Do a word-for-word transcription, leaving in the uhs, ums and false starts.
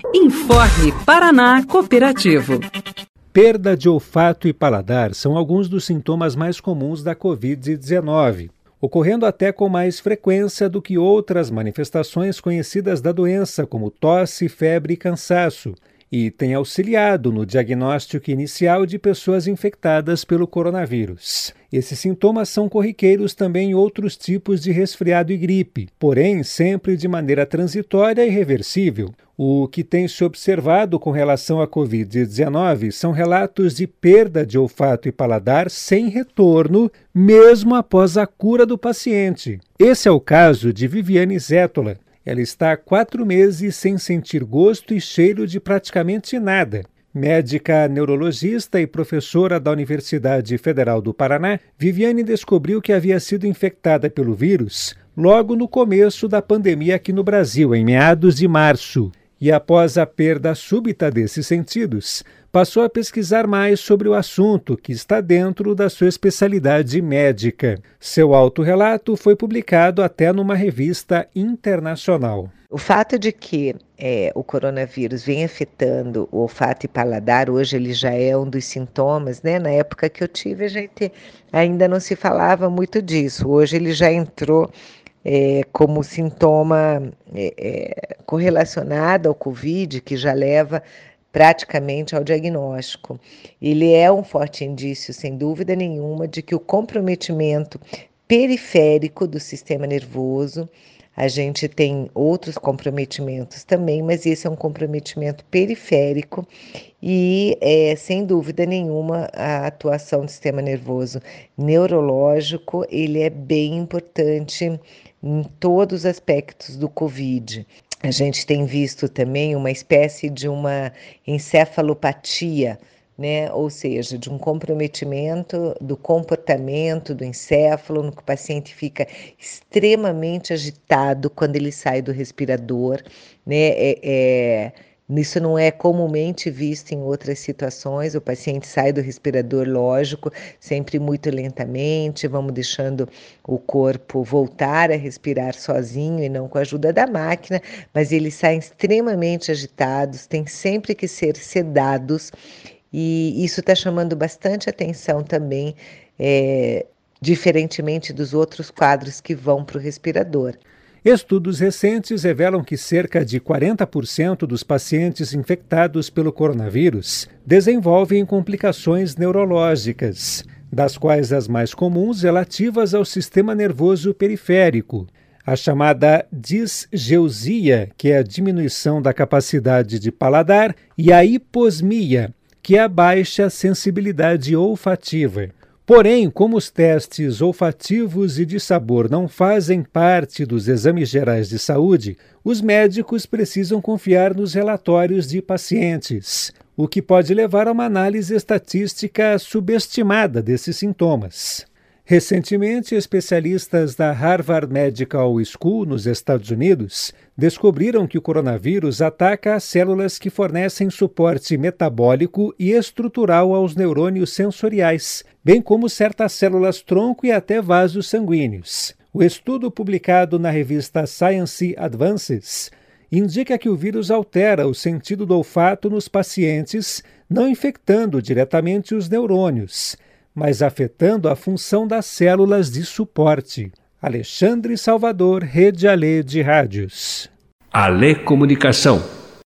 Informe Paraná Cooperativo. Perda de olfato e paladar são alguns dos sintomas mais comuns da covid dezenove, ocorrendo até com mais frequência do que outras manifestações conhecidas da doença, como tosse, febre e cansaço, e tem auxiliado no diagnóstico inicial de pessoas infectadas pelo coronavírus. Esses sintomas são corriqueiros também em outros tipos de resfriado e gripe, porém sempre de maneira transitória e reversível. O que tem se observado com relação à covid dezenove são relatos de perda de olfato e paladar sem retorno, mesmo após a cura do paciente. Esse é o caso de Viviane Zétola. Ela está há quatro meses sem sentir gosto e cheiro de praticamente nada. Médica neurologista e professora da Universidade Federal do Paraná, Viviane descobriu que havia sido infectada pelo vírus logo no começo da pandemia aqui no Brasil, em meados de março. E após a perda súbita desses sentidos, passou a pesquisar mais sobre o assunto, que está dentro da sua especialidade médica. Seu autorrelato foi publicado até numa revista internacional. O fato de que é, o coronavírus vem afetando o olfato e paladar, hoje ele já é um dos sintomas, né? Na época que eu tive, a gente ainda não se falava muito disso. Hoje ele já entrou É, como sintoma é, é, correlacionado ao Covid, que já leva praticamente ao diagnóstico. Ele é um forte indício, sem dúvida nenhuma, de que o comprometimento periférico do sistema nervoso, a gente tem outros comprometimentos também, mas esse é um comprometimento periférico e, é, sem dúvida nenhuma, a atuação do sistema nervoso neurológico, ele é bem importante em todos os aspectos do Covid. A gente tem visto também uma espécie de uma encefalopatia, né? Ou seja, de um comprometimento do comportamento do encéfalo, no que o paciente fica extremamente agitado quando ele sai do respirador, né? É, é, isso não é comumente visto em outras situações, o paciente sai do respirador, lógico, sempre muito lentamente, vamos deixando o corpo voltar a respirar sozinho e não com a ajuda da máquina, mas eles saem extremamente agitados, têm sempre que ser sedados, e isso está chamando bastante atenção também, é, diferentemente dos outros quadros que vão para o respirador. Estudos recentes revelam que cerca de quarenta por cento dos pacientes infectados pelo coronavírus desenvolvem complicações neurológicas, das quais as mais comuns relativas ao sistema nervoso periférico. A chamada disgeusia, que é a diminuição da capacidade de paladar, e a hiposmia, que é a baixa sensibilidade olfativa. Porém, como os testes olfativos e de sabor não fazem parte dos exames gerais de saúde, os médicos precisam confiar nos relatórios de pacientes, o que pode levar a uma análise estatística subestimada desses sintomas. Recentemente, especialistas da Harvard Medical School, nos Estados Unidos, descobriram que o coronavírus ataca as células que fornecem suporte metabólico e estrutural aos neurônios sensoriais, bem como certas células-tronco e até vasos sanguíneos. O estudo publicado na revista Science Advances indica que o vírus altera o sentido do olfato nos pacientes, não infectando diretamente os neurônios, mas afetando a função das células de suporte. Alexandre Salvador, Rede Alê de Rádios. Alê Comunicação.